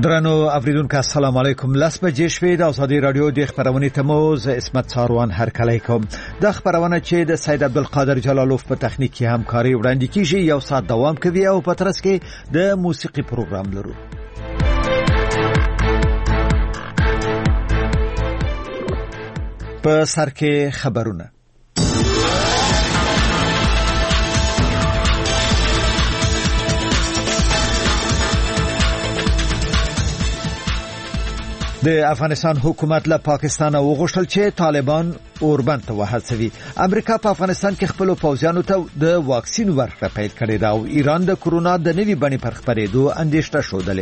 درنو اوریدونکو السلام علیکم. لاس بجې شوې د ازادي رادیو د خبرونې تموز اسمت څاروان هر کله کوم د خبرونه چې د سید عبدالقادر جلالوف په تخنیکی همکاري وړاندې کیږي یو ساعت دوام کوي او په ترڅ کې د موسیقي پروګرام لرو. په سر کې خبرونه د افغانستان حکومت له پاکستان وغوښتل چې طالبان اوربند ته وهڅوي. امریکا په افغانستان کې خپل پوځیانو ته د واکسین ورکړه پیل کړې ده او ایران د کورونا د نوي بڼې پر خپرېدو اندېښنه شودلې.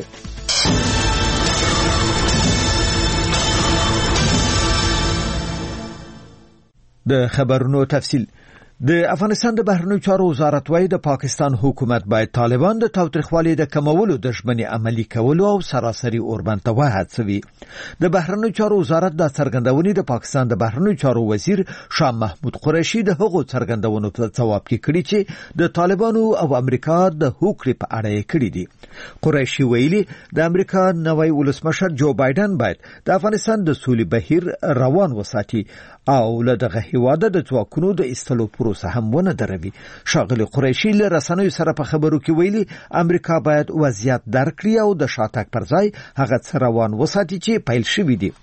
د خبرونو تفصیل. د افغانستان د بهرنیو چارو وزارت وايي د پاکستان حکومت باید طالبان د تاوتریخوالي د کمولو د ژمنې عملی کولو او سراسري اوربند ته وهڅوي. د بهرنیو چارو وزارت د څرګندونې د پاکستان د بهرنیو چارو وزیر شاه محمود قریشي د هغو څرګندونو په ځواب کې کړي چې د طالبانو او امریکا د هوکړې په اړه یې کړي دي. قریشي ویلي د امریکا نوی ولسمشر جو بایدن باید د افغانستان د سولې بهیر روان وساتي او له دغه هیواده د ځواکونو د ایستلو پروسه هم ونه دروي. شاغلي قریشي له رسنیو سره په خبرو کې ویلي امریکا باید وضعیت درک کړي او د شاتګ پر ځای هغه څه روان وساتي چې پیل شوی دي.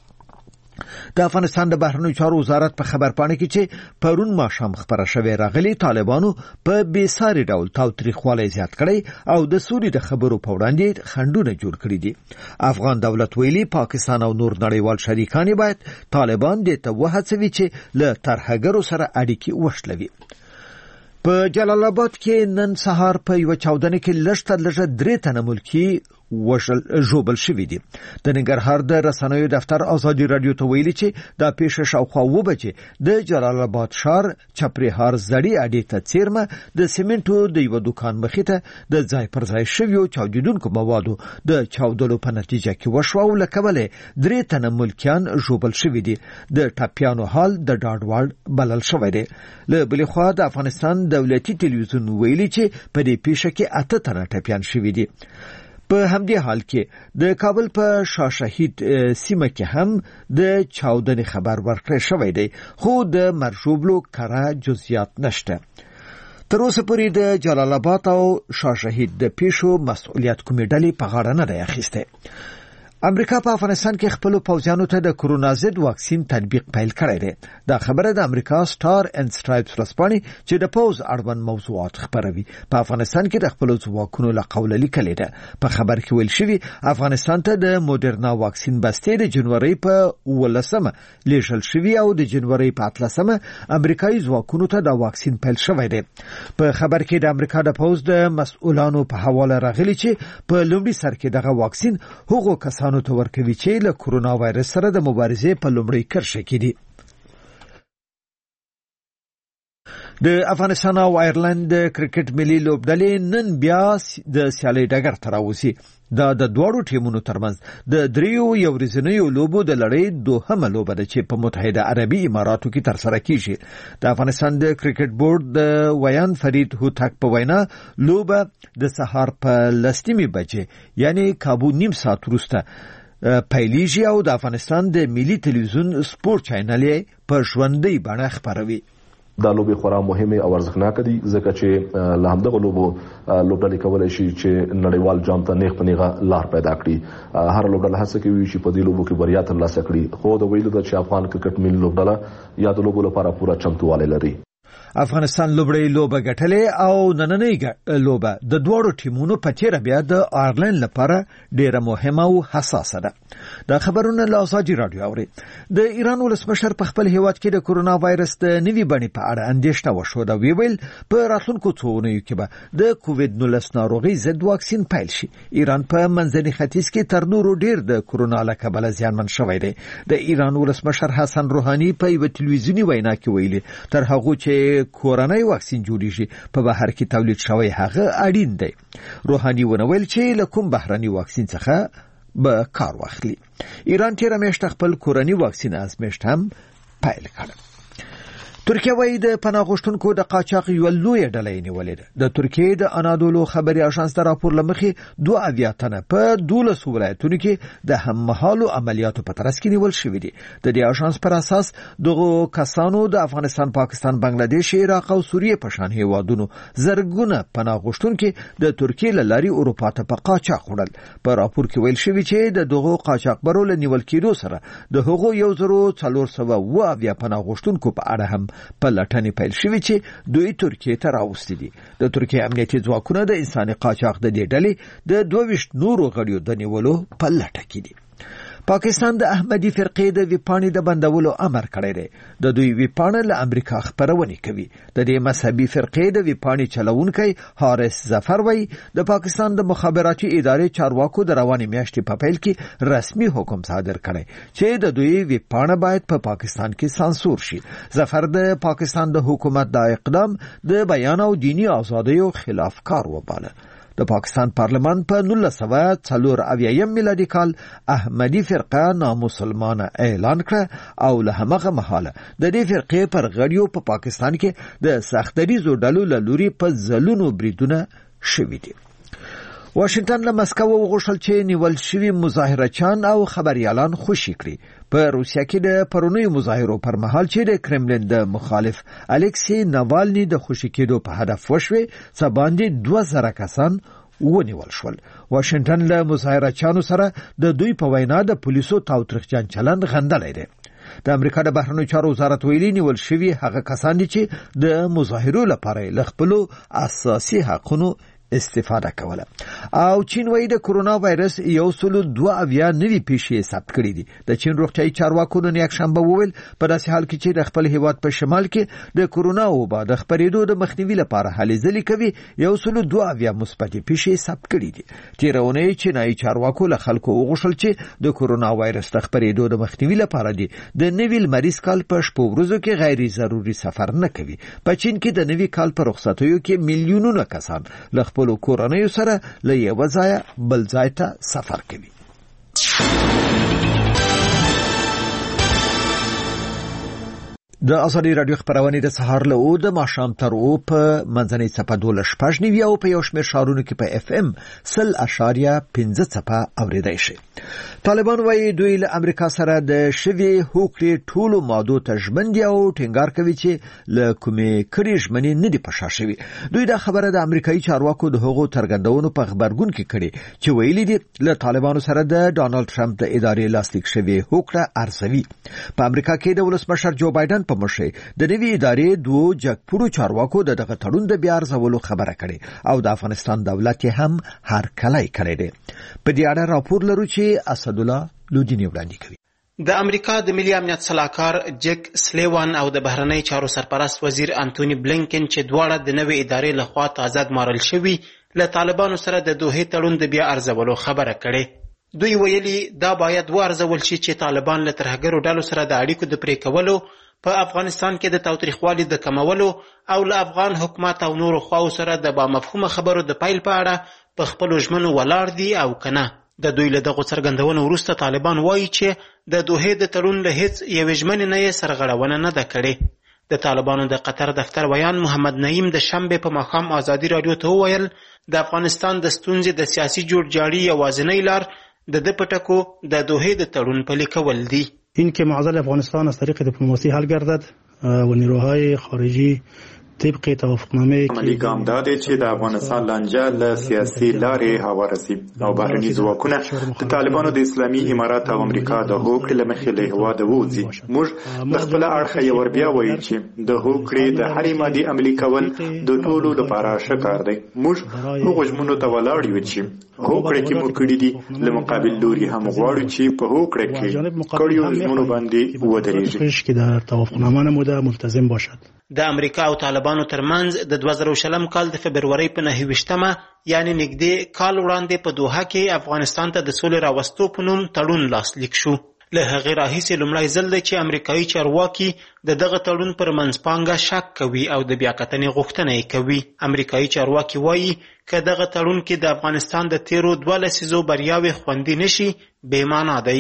د افغانستان د بهرنیو چارو وزارت په خبرپاڼه کې چې پرون ماښام خبره شوې راغلي طالبانو په بیساري ډول تاوتریخوالی زیات کړی او د سولې د خبرو په وړاندې خنډونه جوړ کړي دي. افغان دولت ویلي پاکستان او نور نړیوال شریکان باید طالبان دې ته وهڅوي چې له ترهګرو سره اړیکې وشلوي. په جلال آباد کې نن سهار په یو چاودنه کې لږ 3 تنه ملکی ژوبل شوي دي. د ننګرهار د رسنیو دفتر ازادي رادیو ته ویلي چې دا پیښه شاوخوا 2 بجې د جلال آباد ښار چپریهار زړی اډې ته څیرمه د سیمنټو د یو دکان مخې ته د ځای پر ځای شویو چاودیدونکو موادو د چاودلو په نتیجه کې وشو او له کبله 3 تنه ملکیان ژوبل شوي دي. د ټاپیانو حال د ډاډ وړ بلل شوی دی. له بلې خوا د افغانستان دولتي تلویزیون ویلي چې په دې پیښه کې 8 تنه ټاپیان شوي دي. په همدې حال کې د کابل په شاه شهید سیمه کې هم د چاودنې خبر ورکړی شوی دی خو د مرژوبلو کره جزئیات نشته. تر اوسه پورې د جلال آباد او شاه شهید د پیښو مسؤلیت کومې ډلې په غاړه نه دی اخیستی. امریکا په افغانستان کې خپل پوځیانو ته د کورونا ضد واکسین تطبیق پیل کړی دی. دا خبره د امریکا سٹار اینڈ سټرایپس ورځپاڼې چې د پوز اړوند موضوعات خبروي په افغانستان کې د خپل ځواکونو له قوله لیکلې ده. په خبر کې ویل شوی افغانستان ته د موډرنا واکسین بستې د جنوري په 18 لیږل شوی او د جنوري په 18 امریکایي ځواکونو ته د واکسین پیل شوی دی. په خبر کې د امریکا د پوز د مسؤلانو په حواله راغلي چې په لومړي سر کې دغه واکسین هغو کسانو ته ورکوي چې له کورونا وایرس سره د مبارزې په لومړۍ کرښه کې دي. د افغانستان او آیرلند د کرکټ ملي لوبډلې نن بیا د سیالۍ ډګر ته راوځي. دا د دوړو ټیمونو ترمنځ د 3 ورځنیو لوبو د لړۍ 2مه لوبه ده چې په متحده عربي اماراتو کې ترسره کیږي. د افغانستان د کرکټ بورډ د ویان فرید هوتک په وینا لوبه د سهار په 10 بجې یعنی کابو نیم ساعت وروسته پیلیږي او د افغانستان د ملي تلویزیون سپورت چینل په ژوندۍ بڼه خبروي. دا لوبې خورا مهمه او ارزښتناکه دي ځکه چې له همدغه لوبډلې کولای شي چې نړیوال جام ته نیغ په نیغه لار پیدا کړي. هر لوبډله هڅه کوي چې په دې لوبو کې بریا ترلاسه کړي خو د ویلو ده چې افغان کرکټ ملي لوبډله یا د لوبو لپاره پوره چمتووالی لري. افغانستان لوبړی لوبه ګټلې او نننۍ لوبه د دوړو ټیمونو په تیر بیا د آیرلند لپاره ډیره مهمه او حساسه ده. دا خبرونه له ازادي رادیو اوري. د ایران ولسمشر په خپل هیواد کې د کورونا وایرس د نوي بڼې په اړه اندېښنه وشو دا ویل په راتلونکو څو اونیو کې به د کووید 19 ناروغي ضد واکسین پیل شي. ایران په منځني ختیځ کې تر نورو ډیر د کورونا له کبله زیانمن شوی دی. د ایران ولسمشر حسن روحاني په یو تلویزیونی وینا کې ویلي تر هغه چې کورونای واکسین جوړیږي په بهر کې تولید شوی هغه اړین دی. روحاني ونویل چې له کوم بهرني واکسین څخه به کار واخلي. ایران تیر میاشت خپل کورنی واکسین ازمایښت هم پیل کړ. ترکیه وايي د پناه غوښتونکو د قاچاق یو لوی ډله نیولې ده. د ترکیې د انادولو خبري اژانس د راپور لمخې 2 تنه په 12 ولایتونو کې د هممهالو عملیاتو په ترڅ کې نیول شوې دي. د دې اژانس پر اساس دغه کسانو د افغانستان، پاکستان، بنگلاديش، عراق او سوریه په شان هیوادونو زرګونه پناه غوښتونکو د ترکیې له لارې اروپا ته په قاچاق وړل. په راپور کې ویل شوی چې د دغه قاچاقبرو له نیول کېدو سره د هغو 1400 پناه غوښتونکو په اړه هم په لټنې پیل شوی چې دوی ترکیې ته راوستي دي. د ترکیې امنیتي ځواکونه د انساني قاچاق د دې ډلې د 22 نورو غړیو د نیولو په لټه کې دي. پاکستان د احمدي فرقې د ویپاڼې د بندولو امر کړی دی. د دوی ویپاڼه له امریکا خبرونه کوي. د دې مذهبي فرقې د ویپاڼې چلوونکی حارث ظفر وایي د پاکستان د مخابراتي ادارې چارواکو د روانې میاشتې په پیل کې رسمي حکم صادر کړی چې د دوی ویپاڼه باید په پاکستان کې سانسور شي. ظفر د پاکستان د حکومت د اقدام د بیان او دینی ازادیو خلاف کار وباله. د پاکستان پارلمان په 1994 میلادي کال احمدي فرقه نامسلمانه اعلان کړه او له همغه مهاله د دې فرقې پر غړیو په پاکستان کې د سختدریزو ډلو له لوري په ځلونو بریدونه شوي دي. واشنگټن له مسکو وغوښتل چې نیول شوي مظاهرچیان او خبريالان خوشي کړي. په روسیا کې د پرونی مظاهرو پر مهال چې د کرملین د مخالف الکسی ناوالني د خوشي کېدو په هدف وشوي څه باندې 2000 کسان ونیول شول. واشنگټن له مظاهرچیانو سره د دوی په وینا د پولیسو تاوتریخجن چلند غندلای دی. د امریکا د بهرنیو چارو وزارت ویلي نیول شوي هغه کسان دي چې د مظاهرو لپاره ل خپل اساسي حقونو استفاده کوله. او چین وایي د کرونا وایرس 102 نوي پیښې ثبت کړې دي. د چین روغتیايي چارواکو نن یک شنبه وویل په داسې حال کې چې د خپل هیواد په شمال کې د کرونا وبا د خپرېدو د مخنیوي لپاره هلې ځلې کوي 102 مثبت پیښې ثبت کړې دي. تیرونه چینایي چارواکو له خلکو وغوښتل چې د کرونا وایرس د خپرېدو د مخنیوي لپاره دي د نوي لمریز کال په شپو ورځو کې غیر ضروري سفر نه کوي. په چین کې د نوي کال په رخصتیو کې میلیونونه کسان له خپل کورنۍ سره له یو ځای بل ځای ته سفر کوي. د ازادي رادیو خبرونه د سهار له او د ماښام تر او په منځنۍ صفه 12:15 او په یو شمېر شهرونو کې په FM 0.15 صفه اوریدای شي. طالبان وايي دوی له امریکا سره د شوی هوکړې ټولو مادو ته ژمن دي او ټینګار کوي چې له کومې کړي ژمنې نه دي پښه شوی. دوی دا خبره د امریکایي چارواکو د هغو ترګندونو په خبرګون کې کړي چې ویلي دي له طالبانو سره د ډانلډ ټرمپ د ادارې لاسلیک شوی هوکړه ارزوي. په امریکا کې د ولسمشر جو بایدن په مشرۍ د نوي ادارې دوه جګپوړو چارواکو دغه تړون د بیا ارزولو خبره کړې او د افغانستان دولت هم هرکلی کړی دی. په دې اړه راپور لرو چې اسد الله لودینی وړاندې کوي. د امریکا د ملي امنیت صلاحکار جک سلیوان او د بهرنی چارو سرپرست وزیر انټونی بلینکن چې دواړه د نوې ادارې لخوا تازه ګمارل شوي له طالبانو سره د دوه تړون د بیا ارزولو خبره کړې. دوی ویلي دا باید وارزول شي چې طالبان له ترهګرو ډلو سره د اړیکو د پرې کولو، په افغانستان کې د تاوتریخوالي د کمولو او له افغان حکومت او نورو خواو سره د با مفهومه خبرو د پیل په اړه په خپلو ژمنو ولاړ دي او کنه. د دوی له دغو څرګندونو وروسته طالبان وایي چې د دوحې د تړون له هیڅ یوې ژمنې نه یې سرغړونه نه ده کړې. د طالبانو د قطر دفتر ویان محمد نعیم د شنبې په ماښام ازادي رادیو ته وویل د افغانستان د ستونزې د سیاسي جوړجاړي یوازینی لار د ده په ټکو د دوحې د تړون پلي کول دي. این که معضل افغانستان از طریق دیپلماسی حل گردد و نیروهای خارجی طبق توافقنامه عملی ګام دا دی چې د افغانستان لانجه له سیاسي لارې هواره سي او بهرني ځواکونه د طالبانو د اسلامي امارات او امریکا د هوکړې له مخې له هېواده ووځي. موږ د خپله اړخه یې وربیا وایو چې د هوکړې د هرې مادې عملي کول د ټولو لپاره ښه کار دی. موږ هغو ژمنو ته ولاړ یو چې هوکړه کې مو کړي دي، له مقابل لوري هم غواړو چې په هوکړه کې کړیو ژمنو باندې ودرېږي که در توافقنامه نموده ملتزم باشد. د امریکا او طالبانو ترمنځ د 2020 کال د فبرورۍ په 29 یعنی نږدې کال وړاندې په دوحه کې افغانستان ته د سولې راوستو په نوم تړون لاسلیک شو. له هغې راهیسې لومړی ځل دی چې امریکایي چارواکي د دغه تړون پر منځپانګه شک کوي او د بیاکتنې غوښتنه یې کوي. امریکایي چارواکي وایي که دغه تړون کې د افغانستان د تیرو 2 لسیزو بریاوې خوندي نشي بې معنا دی.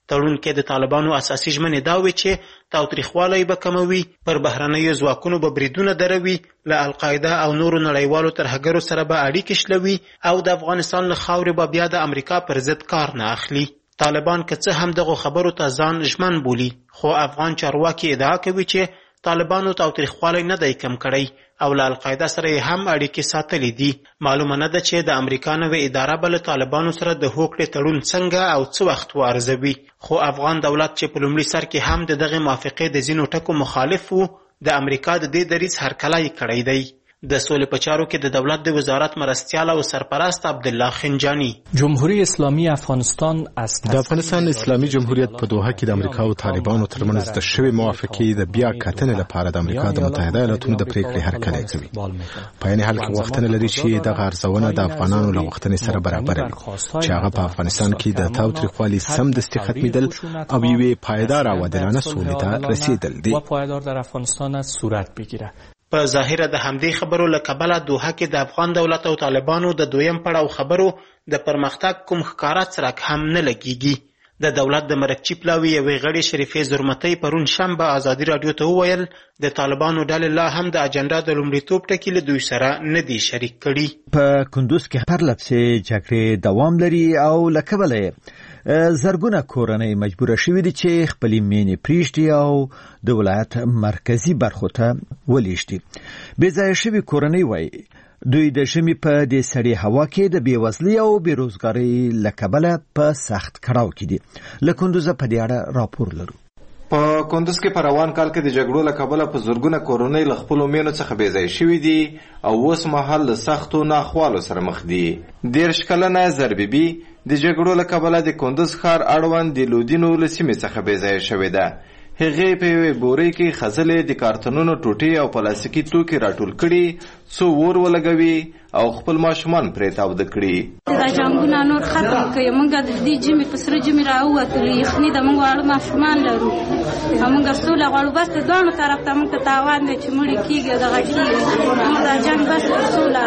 تړون کې د طالبانو اساسي ژمنې دا وې چې تاوتریخوالی به کموي، پر بهرنیو ځواکونو به بریدونه دروي، له القاعده او نورو نړیوالو ترهګرو سره به اړیکې شلوي او د افغانستان له خاورې به بیا د امریکا پر ضد کار نه اخلي. طالبان که څه هم دغو خبرو ته ځان ژمن بولي، خو افغان چارواکي ادعا کوي چې طالبانو تاوتریخوالی نه دی کم کړی او له القاعده سره یې هم اړیکې ساتلې دي. معلومه نه ده چې د امریکا نوې اداره به له طالبانو سره د هوکړې تړون څنګه او څه وخت وارزوي، خو افغان دولت چې په لومړي سر کې هم د دغې موافقې د ځینو ټکو مخالف و، د امریکا د دې دریځ هرکلی کړی دی. د سولې په چارو کې د دولت د وزارت مرستیال او سرپرست عبدالله خنجانی جمهوری اسلامی افغانستان د افغانستان اسلامي جمهوریت په دوحه کې د امریکا او طالبانو ترمنځ د شوې موافقې د بیا کتنې لپاره د امریکا د متحده ایالاتونو د پریکړې هرکلی کوي. په عین حال کې غوښتنه لري چې دغه ارزونه د افغانانو له غوښتنې سره برابر وي چې هغه په افغانستان کې د تاوتریخوالي سمدستي ختمیدل او یوې پایداره او عادلانه سولې ته رسیدل دي. پایدار در افغانستان صورت بگیره. په ظاهره د همدې خبرو له کبله دوحه کې د افغان دولت او طالبانو د دویم پړاو خبرو د پرمختګ کوم ښکاره څرک هم نه لګیږي. د دولت د مرکچي پلاوي یوې غړې شریفې زرمتۍ پرون شنبه ازادي راډیو ته وویل د طالبانو ډلې لا هم د اجنډا د لومړیتوب ټکي له دوی سره نه دي شریک کړي. په کندوز کې پرلپسې جګړې دوام لري او له کبله زرګونه کورنۍ مجبوره شوې دي چې خپلې مینې پریږدي او د ولایت مرکزی برخو ته ولیږدي. بې ځایه شوې کورنۍ وایي دوی د ژمي په دې سړې هوا کې د بېوزلۍ او بېروزګارۍ له کبله په سخت کړاو کې دي. له کندوزه په دې اړه راپور لرو. په کندوز کې په روان کال کې د جګړو له کبله په زرګونه کورنۍ له خپلو مینو څخه بې ځایه شوي دي او اوس مهال له سختو ناخوالو سره مخ دي. 13 کلنه زربیبي د جګړو له کبله د کندوز ښار اړوند د لودینو له سیمې څخه بې ځایه شوې ده. هغې په یوې بورۍ کې خځلې د کارتونونو ټوټې او پلاستیکي توکي راټول کړي څو اور ولګوي او خپل ماشومان پرې تاوده کړي. دا جنګونه نور ختم کړي. موږ د دې جمعې په سره جمعې راووتلو، یخني د موږ واړه ماشومان لرو، موږ سوله غواړو. بس د دواړو طرف ته موږ ته تاوان دی چې مړي کېږي دغه کېږي. موږ دا جنګ بس سوله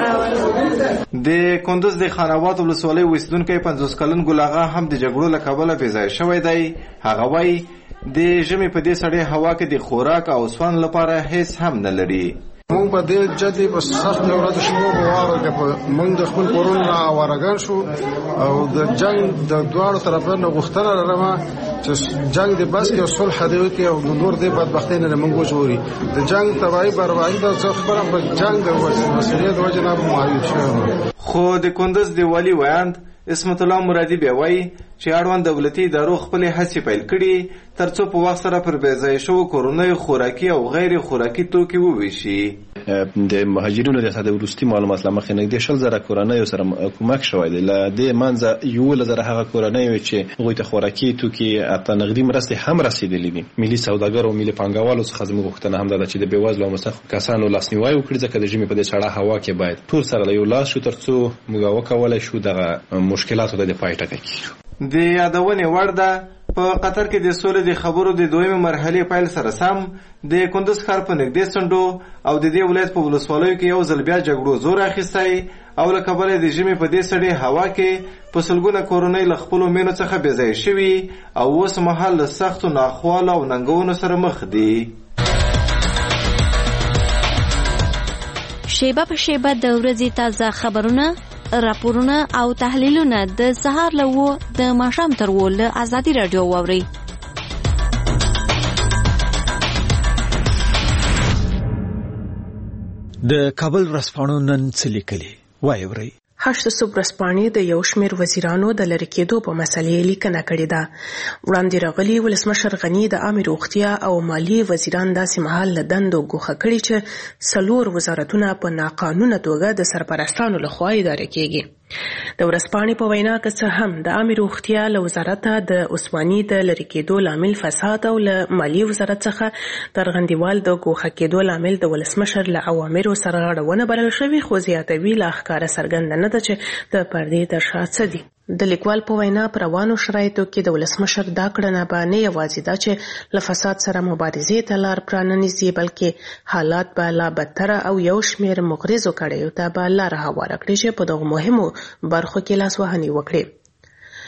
راولو. د کندوز د خاناباد ولسوالۍ اوسېدونکی 50 کلن ګل اغا هم د جګړو له کبله بې ځایه شوی دی. هغه وایي د ژمي په دې سړې هوا کې د خوراک او سون لپاره هیڅ هم نه لري. موږ په دې جدي په سخت ورځ شنو بواره کې موږ د خپل کورونه اوارګان شو او د جنگ د دواړو طرفونو غوښتنه لرمه چې جنگ د بس کې صلح دی کې او نور د بدبختۍ نه موږ جوړي. د جنگ تبعی برابرۍ د څخه په جنگ د مسلې د وجه نه معیوب شوی. خو د کندوز دی والی وایند اسمت الله مرادي بیا وایي چې اړوند دولتي ادارو خپلې هڅې پیل کړي ترڅو په وخت سره پر بې ځایه شوو کورنیو خوراکي او غیر خوراکي توکي وویشي. د مهاجرینو د ساده وروستي معلومات له مخې نږدې 100,000 کورنیو سره کومک شوی دی. له دې منځه 11,000 هغه کورنیو چې هغوی ته خوراکي توکي حتی نغدي مرستې هم رسېدلې دي. ملي سوداګر او ملي پانګوالو څخه زموږ غوښتنه هم ده چې د بېوزلو او مستحقو کسانو لاسنیوی وکړي، ځکه د ژمي په دې سړه هوا کې باید ټول سره له یو لاس شو ترڅو موږ وکولی شو دغه مشکلاتو ته د پای ټکی کړو. د یادونې وړ ده په قطر کې د سولې د خبرو د دویمه مرحلې پیل سره سم د کندوز ښار په نږدې څنډو او د دې ولایت په ولسوالیو کې یو ځل بیا جګړو زور اخیستی او له کبله د ژمي په دې سړې هوا کې په سلګونه کورنۍ له خپلو مینو څخه بې ځایه شوي او اوس مهال له سختو ناخوالو او ننګونو سره مخ دي. شیبه په شیبه د ورځې تازه خبرونه، راپورونه او تحلیلونه د سهار له 9 د ماښام تر 10 له ازادي راډیو واورئ. د کابل ورځپاڼو نن څه لیکلي وایي اورئ. 8 صبح ورځپاڼې د یو شمېر وزیرانو د لرې کېدو په مسلې لیکنه کړې ده. وړاندې راغلي ولسمشر غني د عامه روغتیا او مالیې وزیران داسې مهال له دندو ګوښه کړي چې 4 وزارتونه په ناقانونه توګه د سرپرستانو لخوا اداره کېږي. د ورځپاڼې په وینا که څه هم د عامه روغتیا له وزارت د عثماني د لرې کېدو لامل فساد او له مالیې وزارت څخه تر غندیوال د ګوښه کېدو لامل د ولسمشر له اوامرو سره غاړونه بلل شوي، خو زیاتوي لا ښکاره څرګنده نه ده چې د پردې تر شا څه دي. د لیکوال په وینا په روانو شرایطو کې د ولسمشر دا کړنه به نه یوازې ده چې له فساد سره مبارزې ته لار پرانیزي، بلکې حالات به لا بدتره او یو شمېر مغرضو کړیو ته به لاره هواره کړي چې په دغو مهمو برخو کې لاسوهنې وکړي.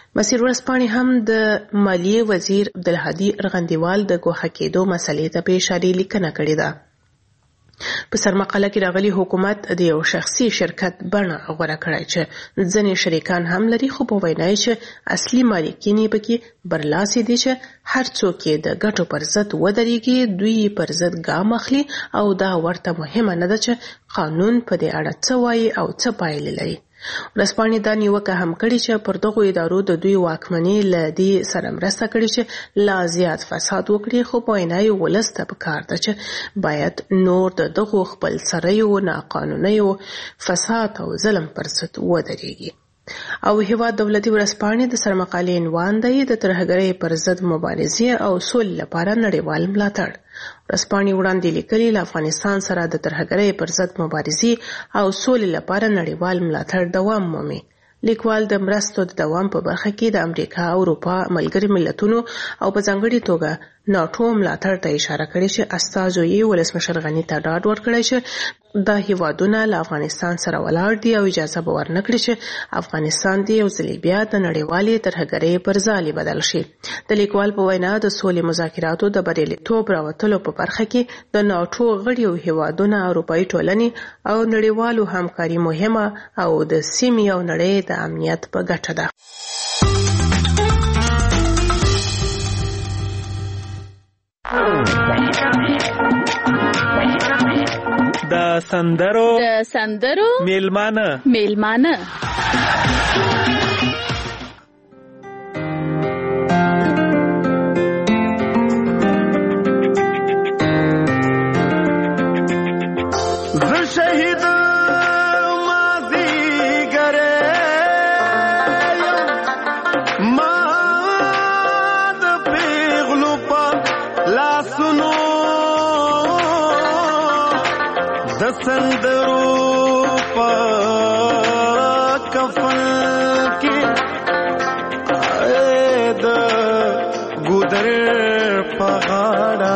مسیر ورځپاڼې هم د مالیې وزیر عبدالهادي ارغندیوال د ګوښه کېدو مسلې ته په اشاره لیکنه کړې ده. په سرمقاله کې راغلي حکومت د یو شخصي شرکت بڼه غوره کړی چې ځینې شریکان هم لري، خو په وینا یې چې اصلي مالکین یې پکې برلاسي دي چې هر څوک یې د ګټو پر ضد ودرېږي، دوی پر ضد ګام اخلي او دا ورته مهمه نه ده چې قانون په دې اړه څه وایي او څه پایلې لري. ورځپاڼې دا نیوکه هم کړې چې پر دغو ادارو د دوی واکمنۍ له دې سره مرسته کړې چې لا زیات فساد وکړي، خو په وینا یې ولس ته پکار ده چې باید نور د دغو خپل سریو ناقانونیو فساد او ظلم پر ضد ودرېږي. او هیواد دولتي ورځپاڼې د سرمقالې عنوان دی د ترهګرۍ پر ضد مبارزې او سولې لپاره نړیوال ملاتړ. ورځپاڼې وړاندې لیکلي له افغانستان سره د ترهګرۍ پر ضد مبارزې او سولې لپاره نړیوال ملاتړ دوام مومي. لیکوال د مرستو د دوام په برخه کې د امریکا، اروپا، ملګري ملتونو او په ځانګړي توګه ناټو ملاتړ ته اشاره کړې چې استازو یې ولسمشر غني ته ډاډ ورکړی چې دا هیوادونه له افغانستان سره ولاړ دي او اجازه به ورنه کړي چې افغانستان د یو ځلې بیا د نړیوالې ترهګرۍ پر ځالې بدل شي. د لیکوال په وینا د سولې مذاکراتو د بریالیتوب راوتلو په برخه کې د ناټو غړي او هیوادونه، اروپایي ټولنې او نړیوالو همکاري مهمه او د سیمې او نړۍ د امنیت په ګټه ده. د سندرو میلمانه شهید سندرو پا کفن کی اید گودر پا غاڑا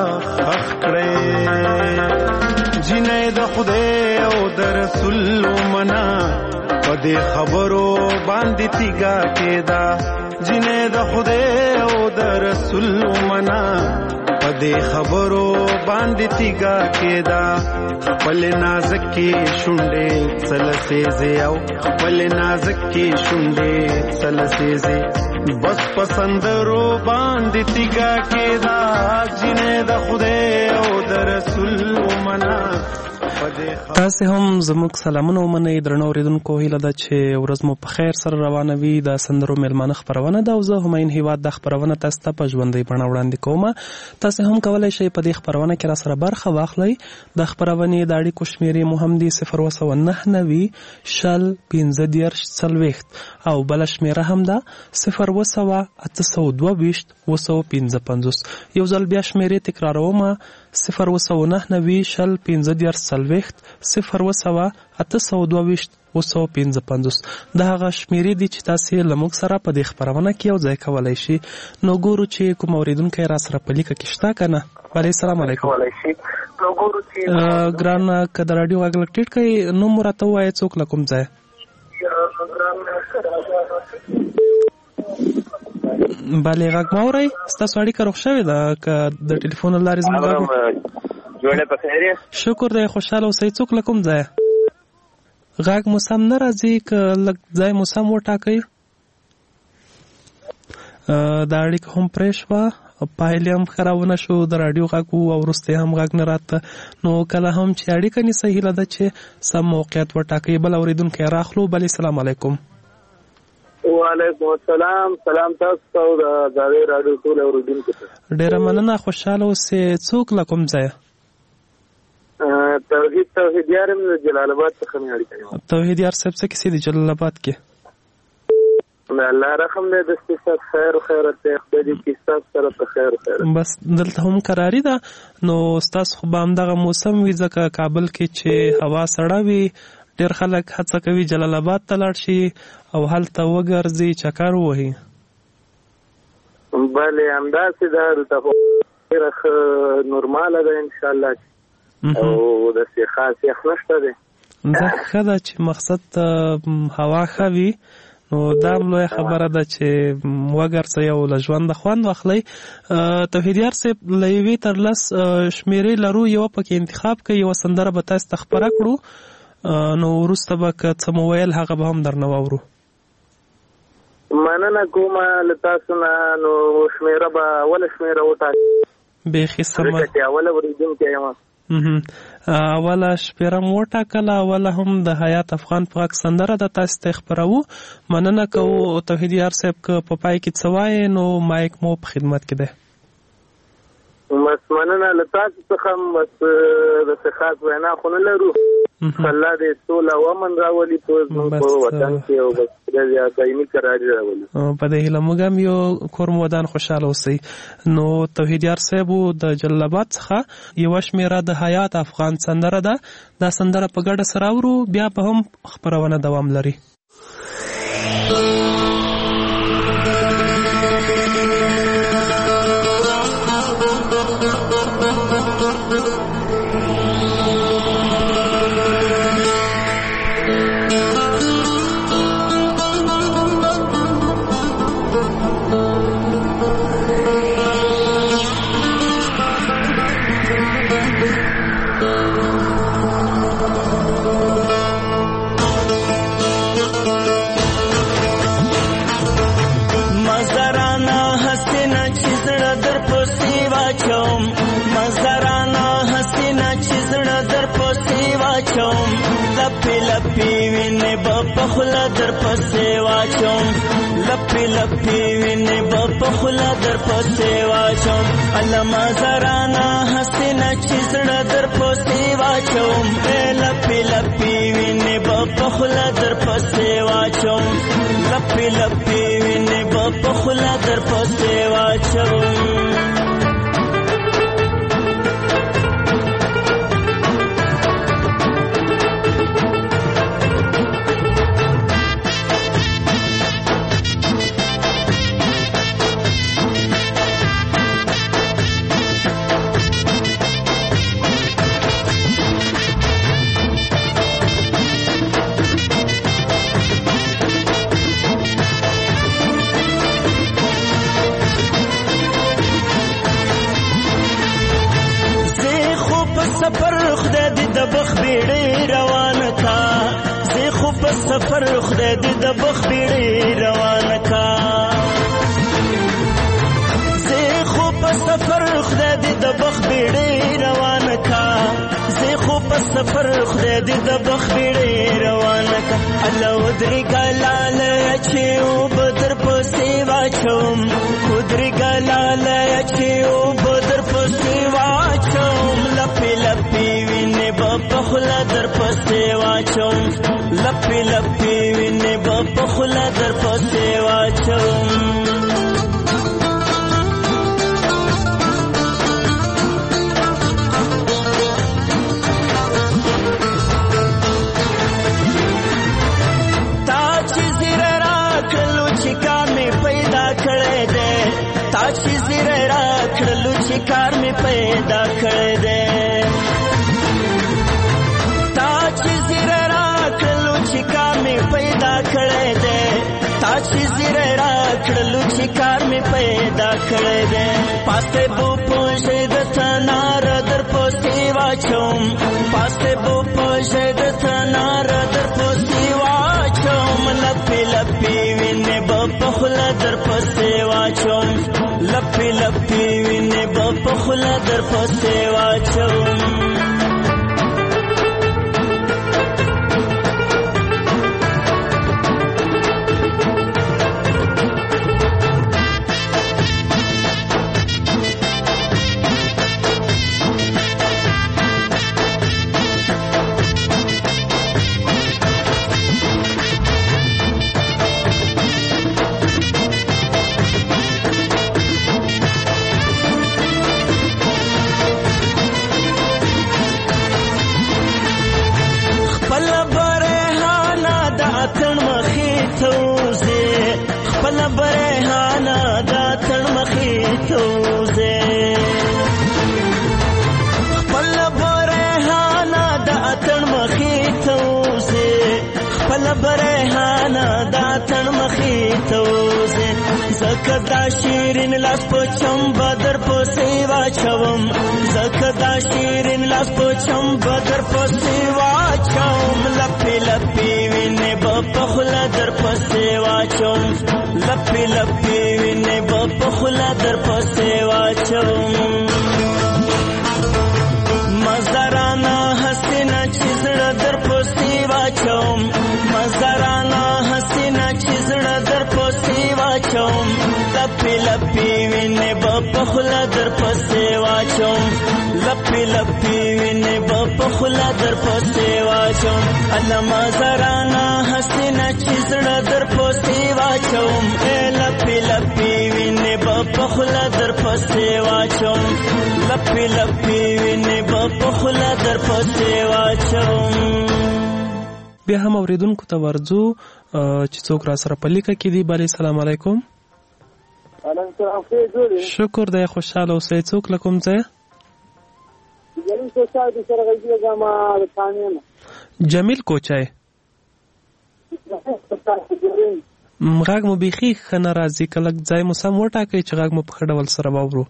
خخکڑے جنہیں دا خدای او دا رسول منا پا دے خبرو باندی تیگا کے دا جنہیں دا خدای او دا رسول منا پا دے خبرو باندی تیگا کے دا خپل نازک کی شونډې سلسیزه او خپل نازک کی شونډې سلسیزه بس پسندرو باندې تیګه کېدا جنې د خدای او د رسول منا. تاسو هم زموږ سلامونه ومنئ. درنو اوریدونکو، هیله ده چې ورځ مو په خیر سره روانه وي. د سندرو میلمانه خپرونه ده او زه همایون هیواد د خپرونه تاسو ته په ژوندۍ بڼه وړاندې کوم. تاسو هم کولی شئ په دې خپرونه کې راسره برخه واخلئ. د خپرونې د اړیکو شمیرې مو هم دي 02990 شل 15 40 او بله شمیره هم ده 02822 255. یو ځل بیا شمیرې تکراروم 02990 شل 15 40 02822 255. دا هغه شمیرې دي چې تاسو له موږ سره په دې خپرونه کې یو ځای کولی شي. نو ګورو چې کوم اوریدونکی را سره په لیکه کې شته که نه. بله، السلام علیکم. ګرانه، که د راډیو غږ لږ ټیټ کړئ، نوم مو راته ووایئ څوک له کوم ځای. بله، غږ ما اورئ؟ ستاسو اړیکه روغ شوې ده که د ټلیفون له لارې زموږ جوړه په خیر یې؟ شکر دی، خوشحاله اوسئ. څوک له کوم ځای؟ غږ مو سم نه راځي، که لږ ځای مو سم وټاکئ. دا اړیکه هم پرې شوه، پایلې هم ښه راونه شو، د راډیو غږ و او وروسته هم غږ نه راته. نو کله هم چې اړیکه نیسئ، هیله ده چې سم موقعیت وټاکئ. بل اورېدونکی راخلو. بلې، السلام علیکم. وعلیکم السلام. سلام تاسو او د راډیو ټول اوریدونکو ته. ډېره مننه، خوشحاله اوسئ. څوک له کوم ځای؟ توحید یار د جلال آباد څخه مې اړیکه نیوله. توحید یار صاحب څه کیسې دي جلال آباد کې؟ الله رحم دې، د ستاسو خیر او خیرت دې خدای دې کې ستاسو سره په خیر او خیرت. بس دلته هم قراری ده. نو ستاسو خو به همدغه موسم وي، ځکه کابل کې چې هوا سړه وي، ډېر خلک هڅه کوي جلال آباد ته لاړ شي او هلته وګرځي، چکر ووهي. بله، همداسې ده. دلته خو ډېره ښه نورماله ده انشاءالله او داسې خاص یخ نشته دی. دا ښه ده چې مقصد هوا ښه وي، نو دا لوی خبره ده چې وګر څه یو له ژوند خوند واخلي. توحیدیار صاحب له یوې تر لس شمیرې لرو، یوه پکې انتخاب کوي، یوه سندره به تاسو ته خپره کړو، نو وروسته به که څه مو ویل هغه به هم درنه واورو. مننه کومه له تاسو نه. نو شمیره به اوله شمیره وټاکئ. بیخي سمه اوله اورېدونکی یم. اوله شپېره مو وټاکله، اوله هم د حیات افغان په غږ سندره ده، تاسو ته خپروو. مننه کوو توحیدیار صاحب، که په پای کې څه وایې نو مایک مو په خدمت کې دی. بس مننه له تاسو څخه هم، بس داسې خاص وینا خو نه لرو. الله دې سوله او امن راولي په وطن کې، او بس دایمي قراري راولي. په دې هیله موږ هم یو کور مو ودان خوشحاله اوسئ. نو توحیدیار صاحب د جلال آباد څخه یوه شمېره د حیات افغان سندره ده، دا سندره په ګډه سره اورو، بیا به هم خپرونه دوام لري. بخلا در پسې واچوم، لپی لپی وینې بخلا در پسې واچوم، علما زرانا حسینا چې زړه در پسې واچوم، لپی لپی وینې بخلا در پسې واچوم، لپی لپی وینې بخلا در پسې واچوم. سفر خدای دې د بخ بیړې روانه کا، زه خو په سفر خدای دې د بخ بیړې روانه کا، زه خو په سفر خدای دې د بخ بیړې روانه کا، الله ودرې ګلال چې او بدر پسې واچوم، ودرې ګلال چې او بدر پسې واچوم، لپی لپی وینې بخلا در پسې واچوم، لپی لپی وینې بخلا در پسې واچوم. تا چې زیره راکړلو چې کار مې پیدا کړی دی، تا چې زیره راکړلو چې کار مې پیدا کړی دی، پیدا کړی دی، تا چې زیره راکړلو چې کار مې پیدا کړی دی، پاسې بو پوښې د تنار در پسې واچوم، پاسې بو پوښې د تنار در پسې واچوم، لپی لپی وینې بخلا در پسې واچوم، لپی لپی وینې بخلا در پسې واچوم. ریحانه دا تن مخې ته وځې ځکه دا شیرین لاس په چم بدر پسې واچوم ځکه دا شیرین لاس په چم بدر پسې واچوم لپې لپې وینې به په خوله در پسې واچوم لپې لپې وینې به په خوله در پسې واچوم مزدارانه حسینه چې زړه در پسې واچوم مزدارانه حسینه چې زړه در پسې واچوم لپې لپې وینې به په خوله در پسې واچوم لپې لپې وینې به په خوله در پسې واچوم الله مزدارانه حسینه چې زړه در پسې واچوم لپې لپې وینې به په خوله در پسې واچوم لپې لپې وینې به په خوله در پسې واچوم. بیا هم اوریدونکو ته ورځو چې څوک را سره په لیکه کې دي. بله سلام علیکم. شکر دی خوشحاله اوسئ. څوک له کوم ځایه؟ جمیل کوچای. غږ مو بیخي ښه نه راځي که لږ ځای مو سم وټاکئ چې غږ مو په ښه ډول سره واورو.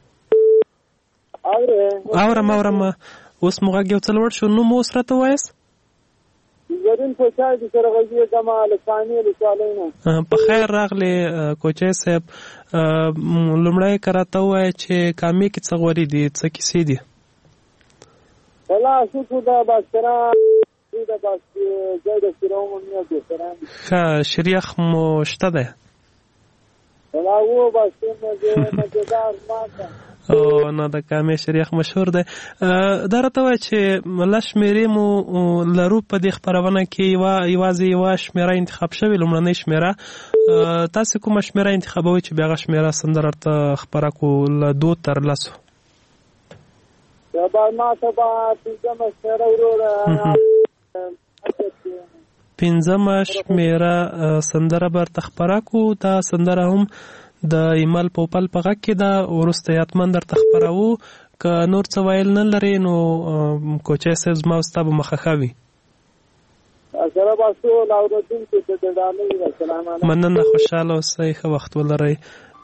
اورم اوس مو غږ یو څه لوړ شو. نوم اوس راته ووایاست؟ په خیر راغلی کوچای صاحب. لومړی که راته ووایه چې کامې کې څه غورې دي، څه کیسې دي؟ ښه شریخ مو شته دی؟ او نه د کامې شریخ مشهور دی. دا راته وایه چې لس شمېرې مو لرو په دې خپرونه کې یوازې یوه شمېره انتخاب شوې، لومړنۍ شمېره. تاسې کومه شمېره انتخابوئ چې بیا هغه شمېره سندره ورته خپره کړو له 2 تر 10؟ پنځمه شمېره سندره به ورته خپره کړو. دا سندره هم د ایمل پوپل په غږ کې ده، وروسته یاتمن درته خپروو. که نور څه ویل نه لرې نو کوچای صاحب زما او ستا به مخه ښه وي. مننه، خوشحاله اوسئ، ښه وخت ولرئ.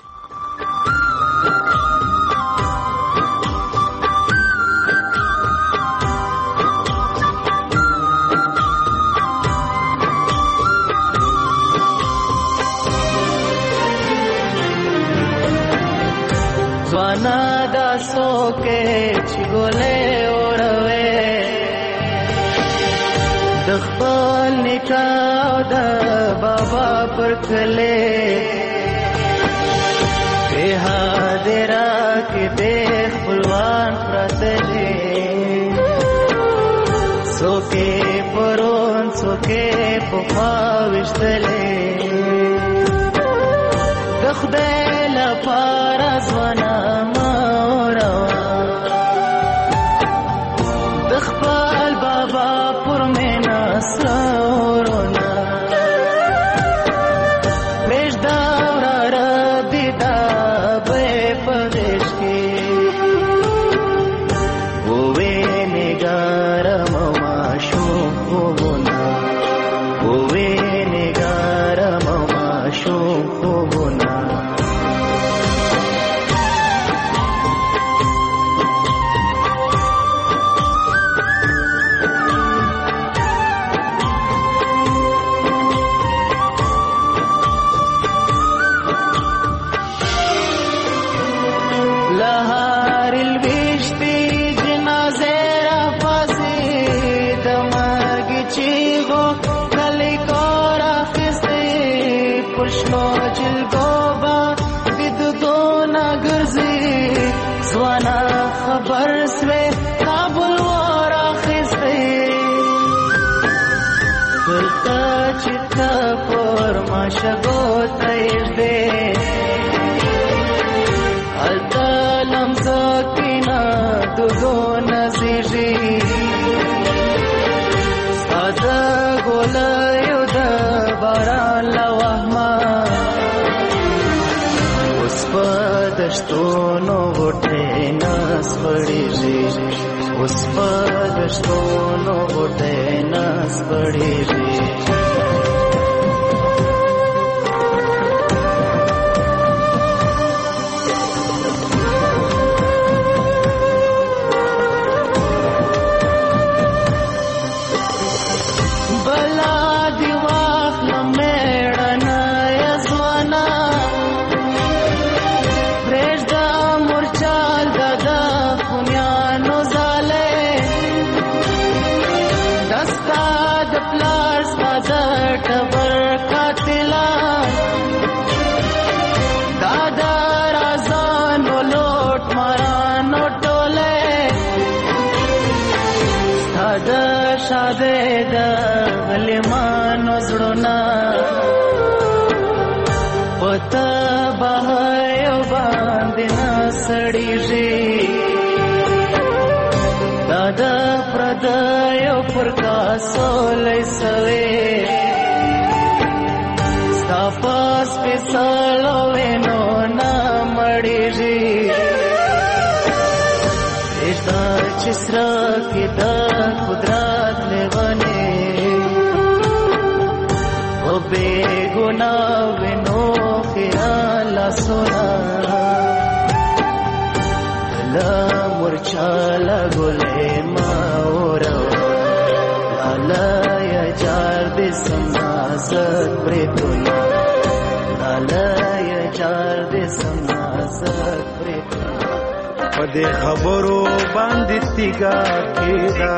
زوانا دا سوکے چی گولے اوڑوے دخبال نکاو دا بابا پر کلے بیہا دیرا کی دیکھ پلوان پراتلے سوکے پرون سوکے پخواوشتلے دخدے لپارا زوانا موروا دخبال بابا پر میں نصرونا پیش دورا ردی دا بے پغش کی ہوئے نگار مماشوم خوبنا ہوئے نگار مماشوم خوبنا برسوے کابل وارا خستے کلتا چتا پور ماشگو تیش دے حلتا لمزاکینا دو نزیجی سادا گولا یودا باران لوحما اس پدشتونو گوٹے ناس پڑی جی اس پدشتونو گوٹے ناس پڑی جی پلار ستا د ټبر قاتلان دا د رازانو لوټ مارانو ټوله ستا د شاده د غلیمانو زړونه پته بهایو باندې نه سړیږي دا د پردیو پر کاسو لیسوي ستا پاس پیسالو وینو نه مړیږي رشته چې سره کې د قدرت لیونې و بے گناه وینو خیال سونا لا مرچالا گلے ماورا لالا یا جار دے سمنازت پریتونا لالا یا جار دے سمنازت پریتونا پدے خبرو باندې تیگا کیدا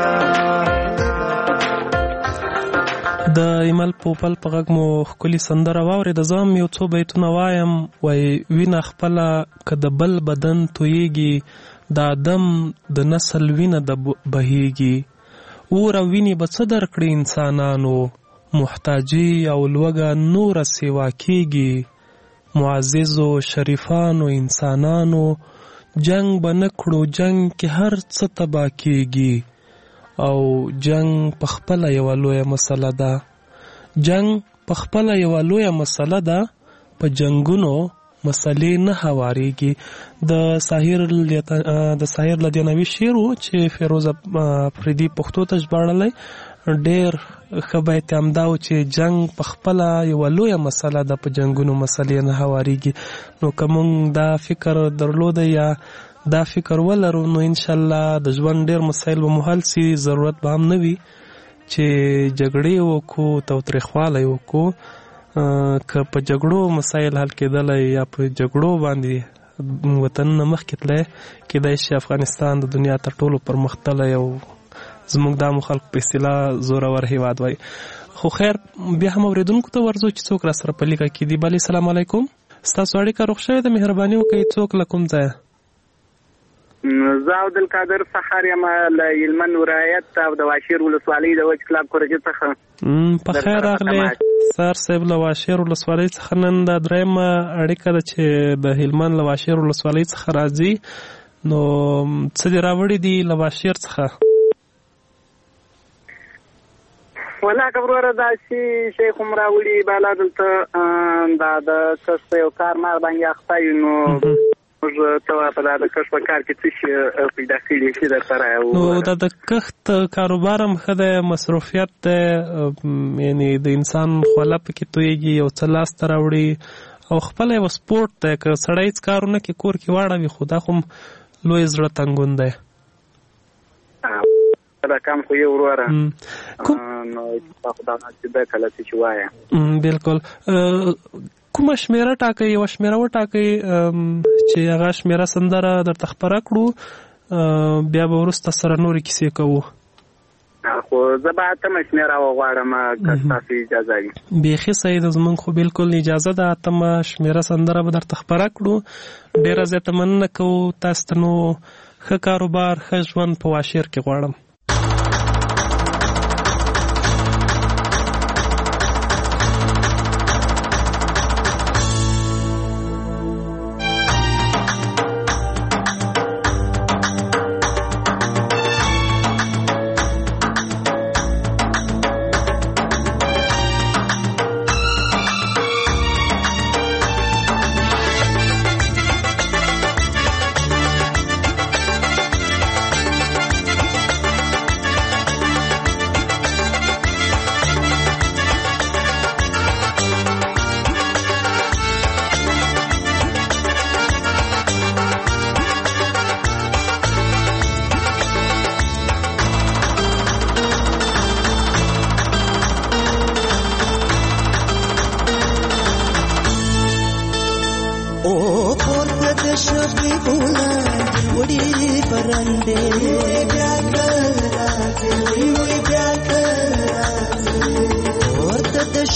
د ایمل پوپل په غږ مو ښکلي سندره واورېده. زه هم یو څو بیتونه وایم. وایي وینه خپله که د بل بدن تویږي د آدم د نسل وینه د بهیږي اور او وینې به څه درکړي انسانانو محتاجي او لوږه نوره سیوا کیږي معززو شریفانو انسانانو جنگ به نه کړو جنگ کې هر څه تباه کیږي او جنگ پخپله یوه لویه مسله ده جنگ پخپله یوه لویه مسله ده په جنگونو مسلې نه هواریږي. د ساحر لدیانوي شعر و چې فیروز افریدي پښتو ته ژباړلی ډېر ښه بیت یې همدا و چې جنگ پخپله یوه لویه مسله ده په جنګونو مسلې نه هواریږي. نو که موږ دا فکر درلوده یا دا فکر ولرو نو انشاءالله د ژوند ډېر مسایل به مو حل سي ضرورت به هم نه وي چې جګړې وکړو تاوتریخوالی وکړو. که په جګړو مسایل حل کېدلی یا په جګړو باندې وطنونه مخکې تللی کېدای شي افغانستان د دنیا تر ټولو پرمختللی او زموږ دا مو خلکو په اصطلاح زورور هیواد وایي. خو خیر بیا هم اورېدونکو ته ورځو چې څوک را سره په لیکه کې دي. بلې سلام علیکم ستاسو اړیکه روغ شوې ده مهرباني وکړئ څوک له کوم ځایه؟ زه عبدالقادر سخر یم له هلمند ولایت او د واشیر ولسوالۍ د وچ کلاب کورجي څخه. په خیر راغلی سر صاحب له واشیر ولسوالۍ څخه. نن دا درېیمه اړیکه ده چې د هلمند له واشیر ولسوالۍ څخه راځي. نو څه دې راوړي دي له واشیر څخه؟ ولا کبروره داسې شی خو م راوړي بالا دلته دا د کښت په یو کار مار باندې اخته یو نو موږ ته په دا د کښت په کار کې څه شي پیدا کړي شي در سره. نو دا د کښت کاروبار هم ښه دی مصروفیت دی یعنې د انسان خوله پکې تویږي یو څه لاسته راوړي او خپله یوه سپورټ دی. که سړی هېڅ کار ونه کړي کور کې واړوي خو دا خو لوی زړه تنګون دی. دا کم خو یې وروره نو خدا چې دا کله چې وایه بلکل کومه شمیره ټاکئ یوه شمیره وټاکئ چې هغه شمیره سندره درته خپره کړو بیا به وروسته سره نورې کیسې کوو. خو زه به اتمه شمیره وغواړم که ستاسو اجازه وي. بیخي صحیح ده زموږ خو بلکل اجازه ده اتمه شمیره سندره به درته خپره کړو. ډېره زیاته مننه کوو تاسو ته. نو ښه کاروبار ښه ژوند په واشیر کې غواړم.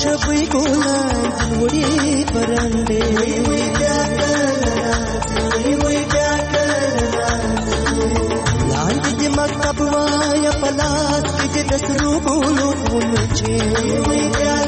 شبوي ګلان وړي پرندې وي بیا لاندې د مکتب وایا پلاس کې د سرو ګلو غونچې وي بیا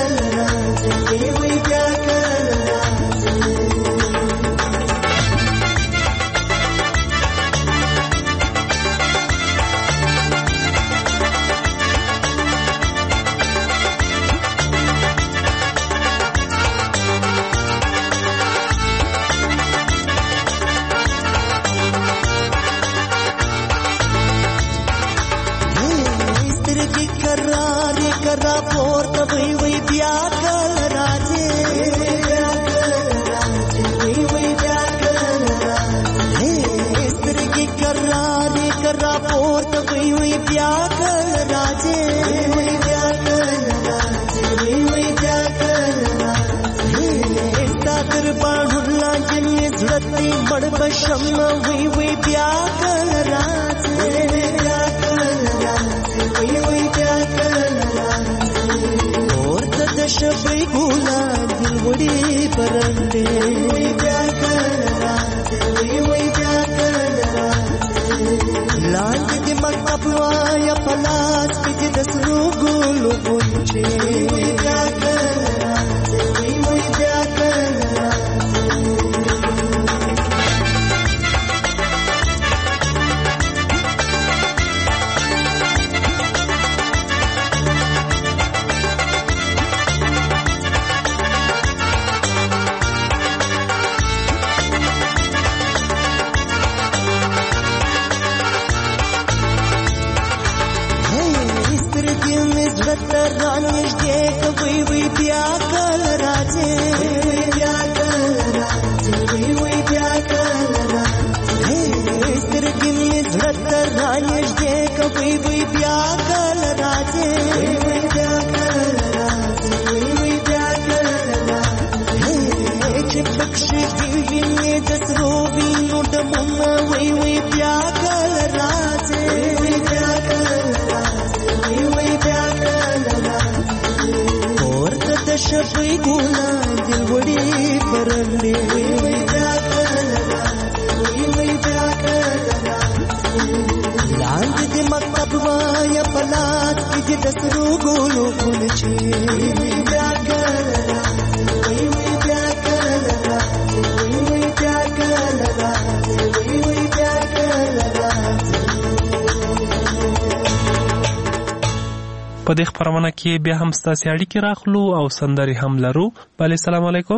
په دې خبرونه کې بیا هم ستاسو اړیکې راخلو او سندري هم لرو. بله السلام علیکم.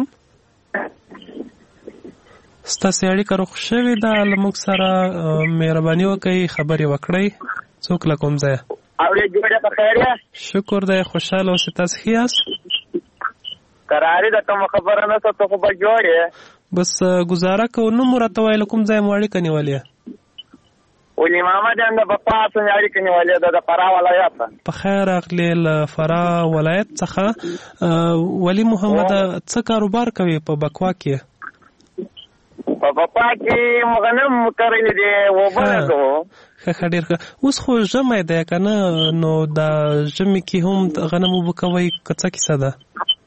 ستاسو اړیکه روغ شوې ده، لموږ سره مهرباني وکړئ خبرې وکړئ. څوک له کوم ځایه؟ اورې جوړه په خیر یې؟ شکر دی، خوشاله اوسئ. تاسو ښه یاست؟ قرارې ده کومه خبره نشته، ته خو به جوړ یې. بس ګزاره کوو. نوم راته وایه له کوم ځای مو اړیکه نیولې؟ ولی محمد هم د بپا څنګه اړیکه نیولې ده د فراه ولایت. په خیر راغلې له فراه ولایت څخه. ولی محمد څه کاروبار کوي په بکوا کې؟ په بپا کې غنم کرلې دي اوبه لګوو. ښه ډېر ښه. اوس خو ژمی دی که نه، نو دا ژمي کې هم غنم اوبه کوئ که څه کیسه ده؟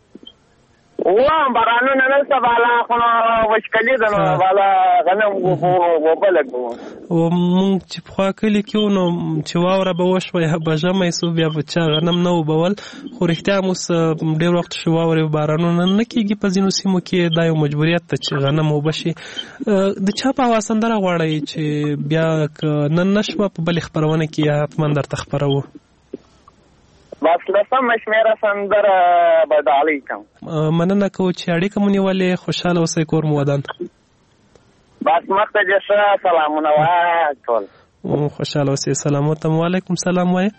بارانونه نشته بالا، خو وچکلي ده نو بالا غنم اوبه لګوو. مونږ چې پخوا کلي کې وو نو چې واوره به وشوه یا به ژمی سو بیا به چا غنم نه اوبول، خو رښتیا هم اوس ډېر وخت شو واورې بارانونه نه کېږي په ځینو سیمو کې. دا یو مجبوریت ده چې غنم اوبه شي. د چا په هوا سندره غواړئ چې بیا که نن نه شوه په بلې خپرونه کې حتما درته خپروو؟ بس لسمه شمېره سندره به ډالۍ کوم. مننه کوو چې اړیکه مو نیولې. خوشحاله اوسئ، کور مو ودان. بس مخته دې ښه سلامونه وایه ټول. خوشحاله اوسئ. سلام ورته وعلیکم سلام وایه.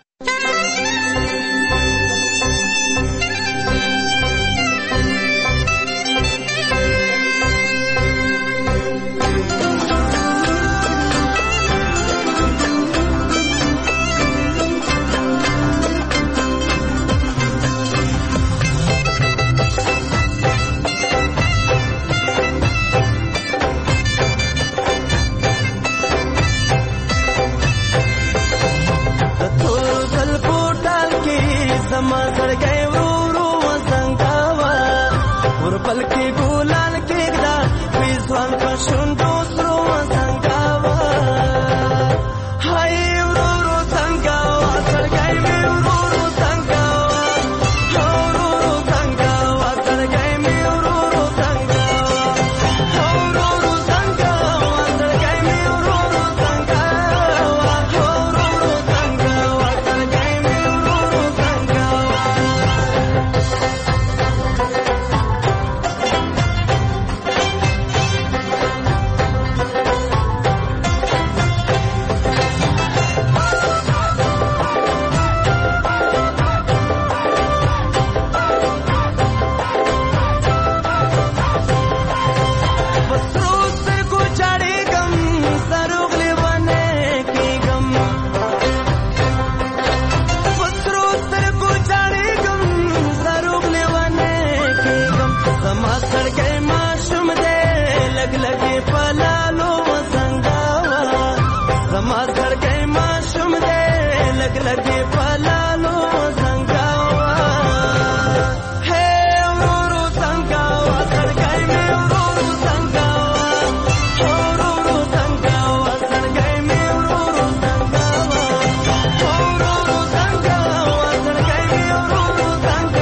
لګي پلالو څنګه هي ورو څنګه سرګای مې ورو څنګه ورو څنګه سرګای مې ورو څنګه ورو څنګه سرګای مې ورو څنګه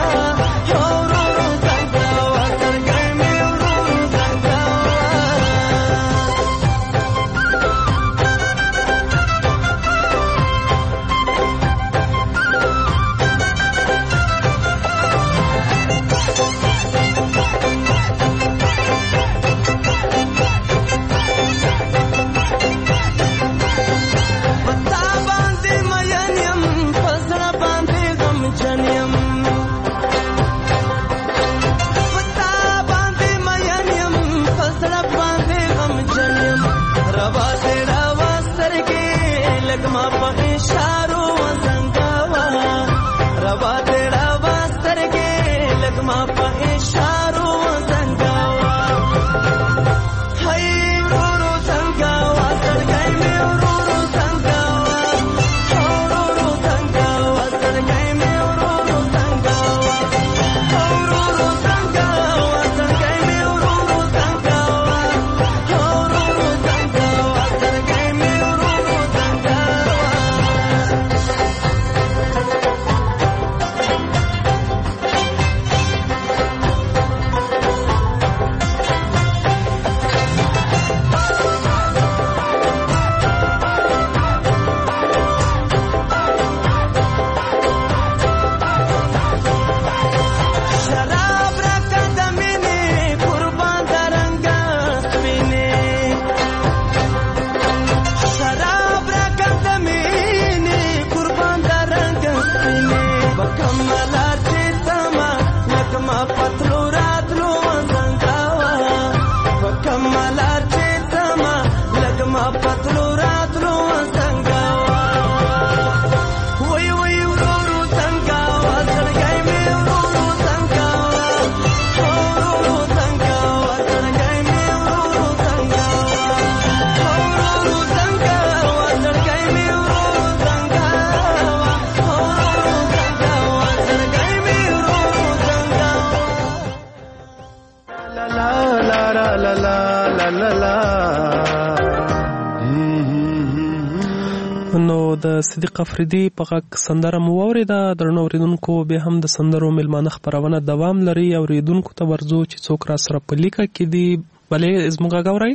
نو د صدیق افریدي په غږ سندره مو واورېده. درنو اورېدونکو بیا هم د سندرو میلمانه خپرونه دوام لري. اورېدونکو ته ورځو چې څوک را سره په لیکه کې دي. بلې زموږ غږ اورئ؟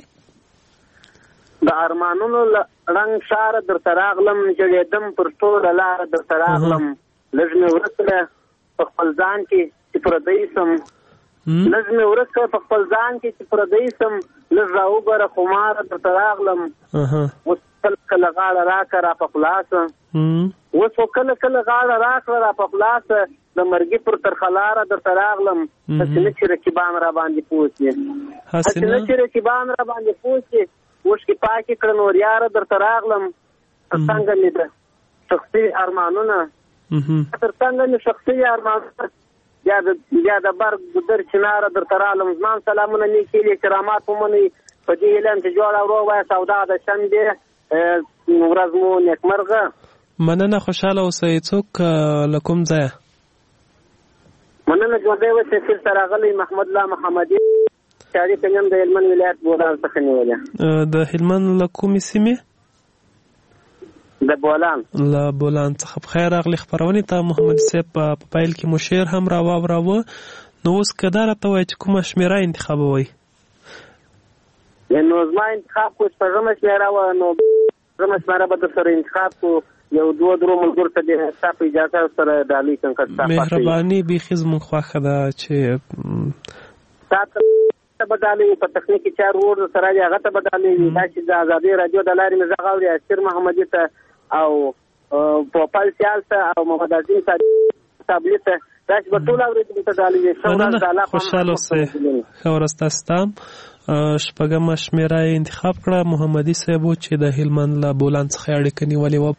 د ارمانونو رنګ شاره درته راغلم، جړېدم پر ټوله لاره درته راغلم، لږ مې ورسره په خپل ځان کې چې پردی سم، لږ مې ورسره په خپل ځان کې چې پردی سم، لږ راوګوره خماره درته راغلم، اوس کله غاړه راکړه را په خلاصه، اوس خو کله غاړه راکړه را په خلاصه، د مرګي پر ترخلاره درته راغلم، هسې نه چې رقیبان را باندې پوه شي، هسې نه چې رقیبان را باندې پوه شي، اوښکې پاکې کړه نور یاره درته راغلم، تر څنګه مې د شخصي ارمانونه بیا د برګ ګودر چناره درته راغلم، زما سلامونه نیکې کرامات ومنئ، په دې هیله یم چې جوړه ورو وایه سودا د شنبې ورځ مو نیکمرغه. مننه، خوشحاله اوسئ. څوک له کوم ځایه؟ مننه، ژوندی اوسئ. دلته راغلی محمد الله محمدي، شریک یم د هلمند ولایت بولان څخه نیولې. د هلمند له کومې سیمې؟ د بولان. له بولان څخه. بخیر راغلی خپرونې ته محمد صاحب. په پیل کې مو شعر هم راواوراوه، نو اوس که دا راته وایي چې کومه شمېره انتخابوئ؟ نو زما انتخاب کو شپږمه شمېره وه، نو شپږمه شمېره به در سره انتخاب کو، یو دوه درو ملګرو ته دې ستا په اجازه سره ډالۍ کړم که ستا خوښ وي. مهرباني بیخي زموږ خوښه ده چې تا ته به ډالۍ په تخنیکي چارو ور سره دی، هغه ته به ډالۍ وي. دا چې د ازادۍ راډیو د لارې مې غږ اوري اسیر محمدي ته او پوپل سیال ته او محمد عظیم صابلي ته، دا چې به ټول اورېدونکو ته ډالۍ وي. ښه ورځ د الله په خوشحاله اوسئ. ښه ورځ تاسو ته هم. شپږمه شمېره یې انتخاب کړه. محمدي صاحب چې د هلمند له بولان څخه اړیکه نیولې وه.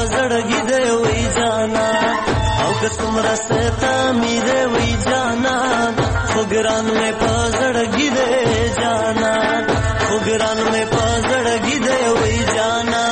زړګي دی وای جانا او که څومره ستا می دی وای جانا خو ګران مې په زړګي دی جانا خو ګران مې په زړګي دی وای جانا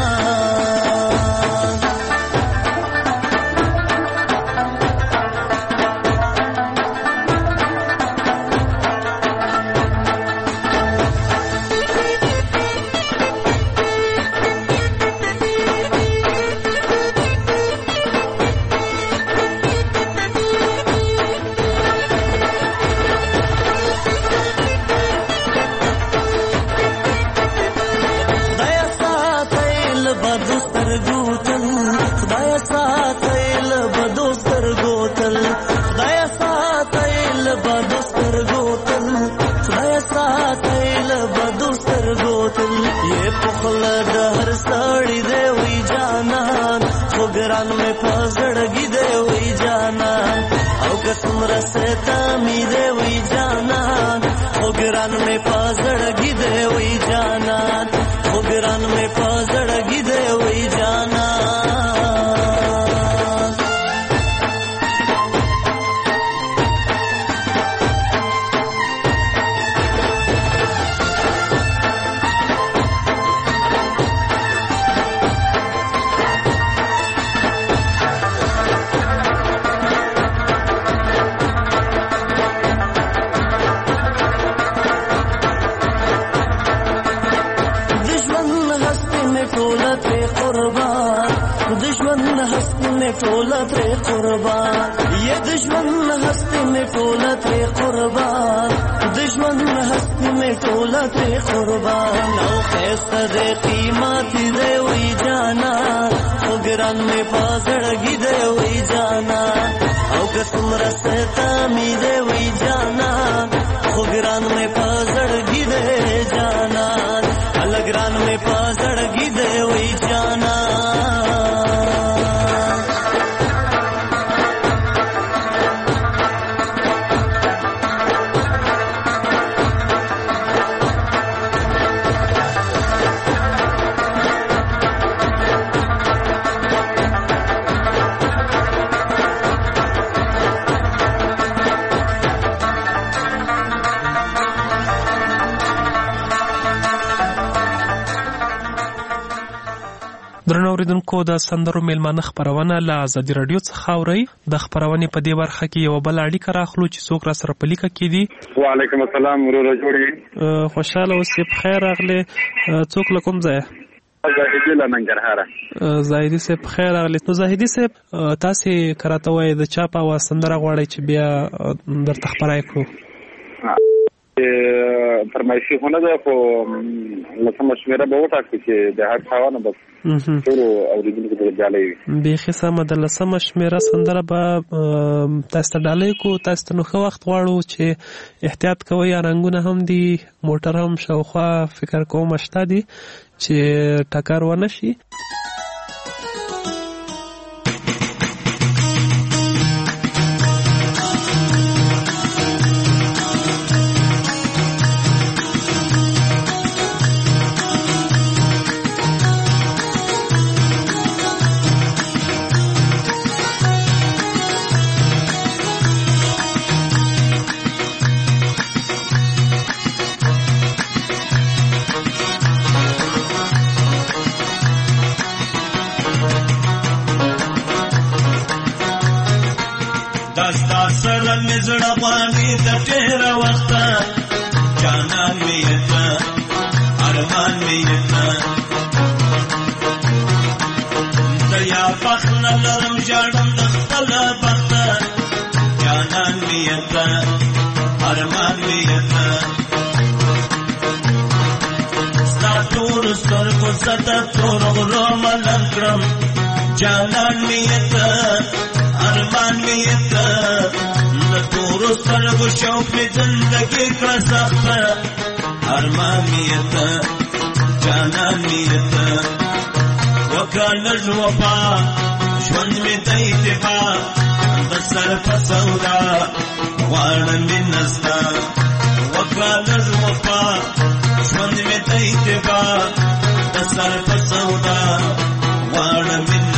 اوریدونکو د سندرو میلمانه خبرونه له ازادي رادیو څخه اوري د خبرونه په دې برخه کې یو بل اړیکه راخلو چې څوک را سره په لیکه کې دي. وعلیکم السلام ورور جوړي خوشاله اوسې بخیر راغله څوک لکم ځای زاهدی له ننګرهار زاهدی صاحب بخیر راغله. نو زاهدی صاحب تاسو کراته وای د چا په واسندره غواړي چې بیا درته خبرای کړو فرمایشي خونه ده خو لکه مشوره به وټاکي چې د هر څاونه بس ټول اوریدونکو ته ډالۍ به سمه د لسمه شمیره سندره به تاسو ته ډالۍ کو تاسو ته نو خو وخت غواړو چې احتیاط کوئ رنگونه هم دي موټر هم شاوخوا فکر کوم شته دي چې ټکر ونه شي. زړه باندې د ډېر وخت جانان مې ته ارمان مې ته دیا بخل لرم جاړم د خپل بخت جانان مې ته ارمان مې ته ستا ټول سترګو ست تور غرو ملم کړم جانان مې ته ارمان مې ته تورو سترګو شوق مې زندګي کړه سخته ارمان مې ته جانان مې ته وکړه لږ وفا ژوند مې ته اتفاق د سر په سودا غواړم مینه ستا وکړه لږ وفا ژوند مې ته اتفاق د سر په سودا غواړم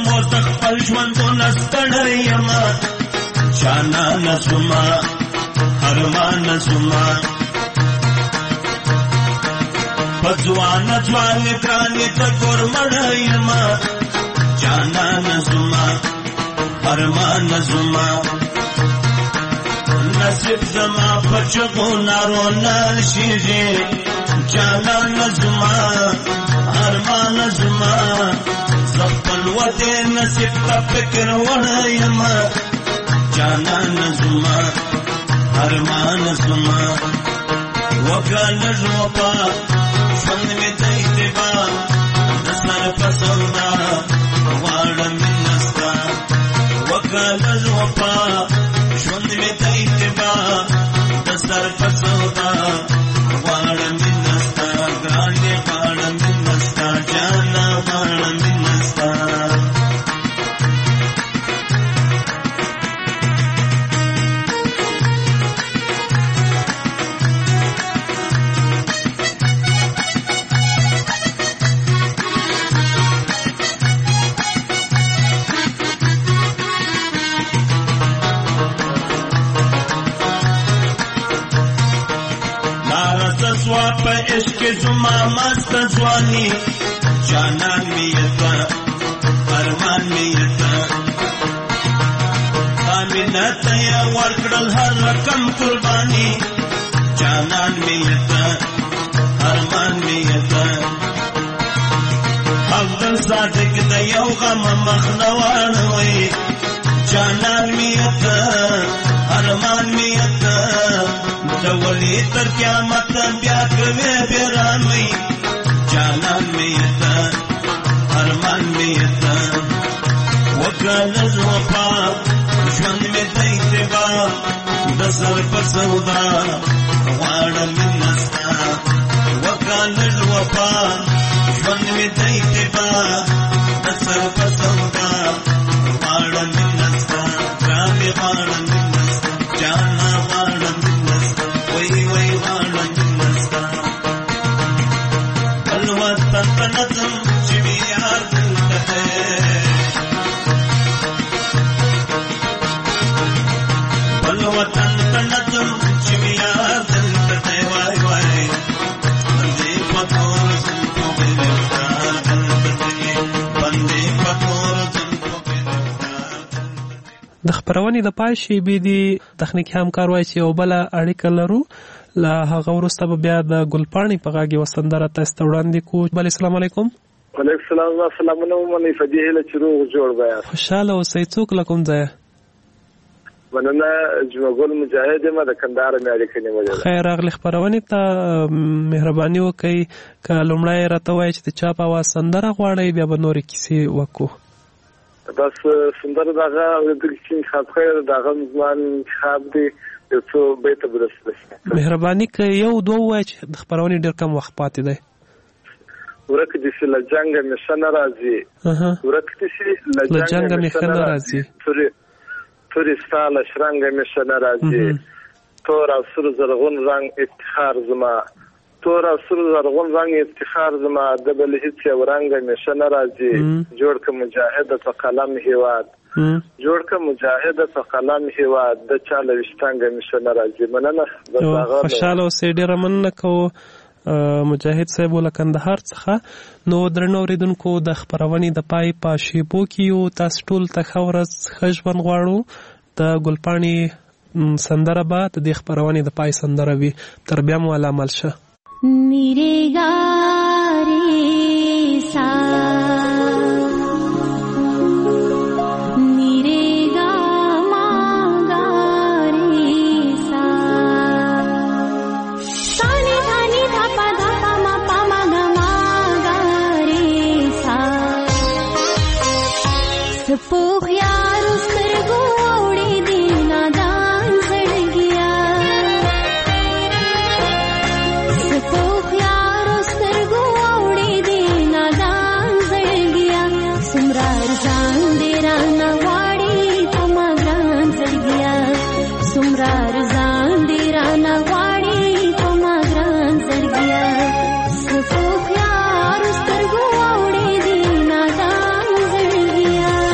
اوس خپل ژوندونه ستړی یم جانانه زما ارمانه زما په ځوانه ځوانې ګرانې ته کورمړی یم جانانه زما ارمانه زما نصیب زما په چغو نارو نشیږي جانانه زما ارمانه زما زه خپل وطن نصیب ته فکر وړی یم جانانه زما ارمانه زما وکړه لږ وفا ژوند مې دی تبا د سر په سودا غواړم مینه ستا وکړه لږ وفا ژوند مې دی تبا د سر په سودا غواړم مینه ستا ګرانې غواړم مینه ستا جانه غواړم مینه ستا په عشق زما مست ځواني جانان مې یته ارمان مې یته امینه ته یې ورکړل هر رقم قرباني جانان مې یته ارمان مې یته عبدل صادق د یو غم مخ نه واړوي جانان مې یته ارمان مې یته دولی تر قیامت بیا کوي بیرانوي جانان مې یته ارمان مې یته وکړه لږ وفا ژوند مې دی تبا د سر په سودا غواړم مینه ستا وکړه لږ وفا ژوند مې دی تبا د سر په سودا غواړم مینه ستا ګرانې غواړم مینه ستا جانه غواړم الوطن په نظم چې مې یار دلته دی الوطن په نظم چې مې یار دلته دی وای وای بندې په تور زلفو کې دلته دی بندې په تور زلفو کې د خبرونې د پای شیبې دي تخنیکي همکار وایي چې یو بله اړیکه لرو له هغه وروسته به بیا د ګلپاڼې په غږ یوه سندره تاسو ته وړاندې کړو. بله السلام علیکم. وعلیکم السلام. سلامونه ومنئ په دې هیله چې روغ جوړ بیاست. خوشحاله اوسئ. څوک له کوم ځایه؟ مننه جمعګل مجاهد یم د کندهار مې اړیکه نیولې ده. خیر راغلی. خپرونې ته مهرباني وکړئ که لومړی راته ووایئ چې د چا په اواز سندره غواړئ بیا به نورې کیسې وکړو. بس سندره د هغه اورېدونکي چې انتخاب کړی د هغه زما انتخاب دی یو څو بیته برسته. مهرباني که یو دوه ووایئ چې د خپرونې ډېر کم وخت پاتې دی. ورک دې سي له جنګه مې ښه نه راځي ورک دې سي له جنګه مې ښه نه راځي تورې ستا له شرنګه مې ښه نه راځي تور او سور زرغون رنګ افتخار زما تور او سور زرغون رنګ افتخار زما د بل هیڅ یو رنګه مې ښه نه راځي جوړ که مجاهد په قلم هیواد جوړ که مجاهد په قلم هیواد د چا له ویشتنګه مې ښه نه راځي. مننه. خوشحاله اوسئ. ډېره مننه کوو مجاهد صاحب له کندهار څخه. نو درنو اورېدونکو د خپرونې د پای په شیبو کې یو تاسو ټول ته ښه ورځ ښه ژوند غواړو. د ګلپاڼې سندره به د دې خپرونې د پای سندره وي. تر بیا مو الله عمل شه. Sufo khyaar us targo aure dina daan zalgiya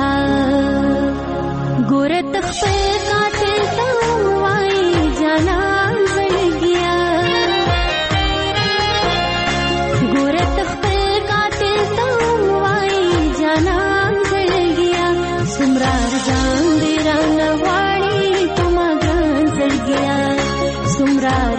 ها ګوره تخپل قاتل ته وایي جانان زړګیا ګوره تخپل قاتل ته وایي جانان زړګیا سمرا ځان دې رانه واړي کومه ګران زړګیا سمرا